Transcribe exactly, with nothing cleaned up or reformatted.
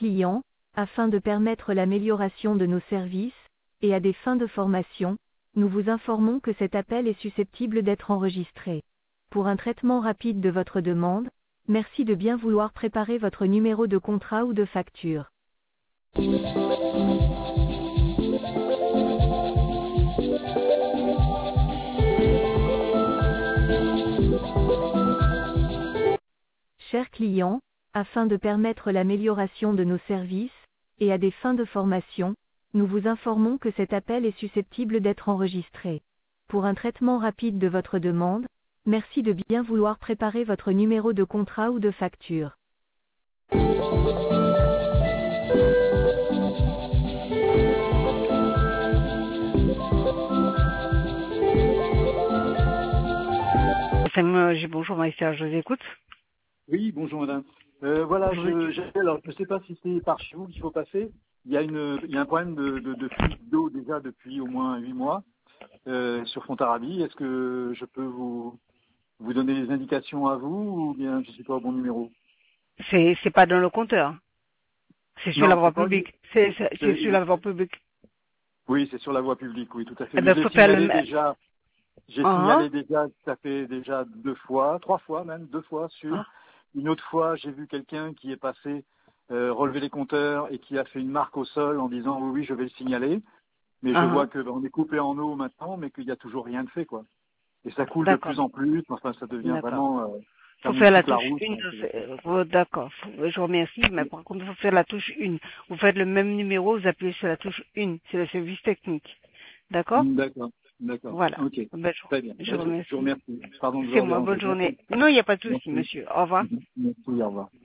clients, afin de permettre l'amélioration de nos services, et à des fins de formation, nous vous informons que cet appel est susceptible d'être enregistré. Pour un traitement rapide de votre demande, merci de bien vouloir préparer votre numéro de contrat ou de facture. Chers clients, afin de permettre l'amélioration de nos services, et à des fins de formation, nous vous informons que cet appel est susceptible d'être enregistré. Pour un traitement rapide de votre demande, merci de bien vouloir préparer votre numéro de contrat ou de facture. Bonjour Maïssa, je vous écoute. Oui, bonjour madame. Euh, voilà, Bonjour. je j'appelle, alors je ne sais pas si c'est par chez vous qu'il faut passer. Il y a une il y a un problème de, de, de fuite d'eau déjà depuis au moins huit mois euh, sur Fontarabie. Est-ce que je peux vous vous donner des indications à vous ou bien je ne suis pas au bon numéro? C'est c'est pas dans le compteur. C'est sur la Non, voie c'est pas publique. C'est c'est- c'est sur c'est- la voie publique. oui, c'est sur la voie publique, oui, tout à fait. Eh Mais ben, je l'ai faut faire le signalé même. déjà, j'ai Ah, signalé déjà, ça fait déjà deux fois, trois fois même, deux fois sûr. ah, Une autre fois, j'ai vu quelqu'un qui est passé euh, relever les compteurs et qui a fait une marque au sol en disant oui, oui, je vais le signaler. Mais je vois ah, que ben, on est coupé en eau maintenant, mais qu'il n'y a toujours rien de fait, quoi. Et ça coule de d'accord, plus en plus. Enfin, ça devient d'accord. vraiment, euh, ça Faut mouille faire la toute la touche route. une. Enfin, de c'est- ce- oh, d'accord. Faut- Je vous remercie, mais par contre, il faut faire la touche une. Vous faites le même numéro, vous appuyez sur la touche une. C'est le service technique. D'accord? D'accord, d'accord. Voilà. Ok, Ben, très bien. je, je Ben, vous je, je vous remercie. remercie. Pardon de vous C'est avoir moi. dérangé. Bonne Merci. journée. Non, il n'y a pas de souci, Merci. monsieur. Au revoir. Merci. Au revoir.